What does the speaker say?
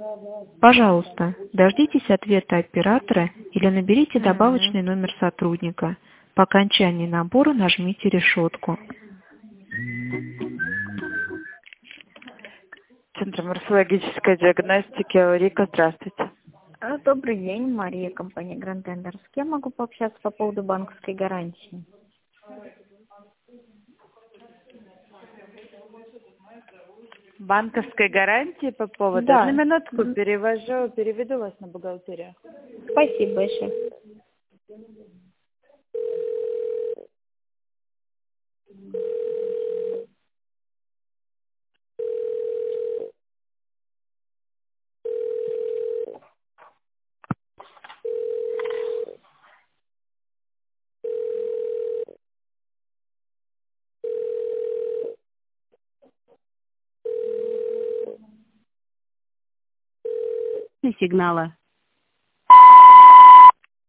Пожалуйста, дождитесь ответа оператора или наберите добавочный номер сотрудника. По окончании набора нажмите решетку. Центр морфологической диагностики Аурика. Здравствуйте. Добрый день, Мария, компания Grand Tender. С кем могу пообщаться по поводу банковской гарантии? Банковской гарантии по поводу? Да. Одну минутку, переведу вас на бухгалтерию. Спасибо большое. Сигнала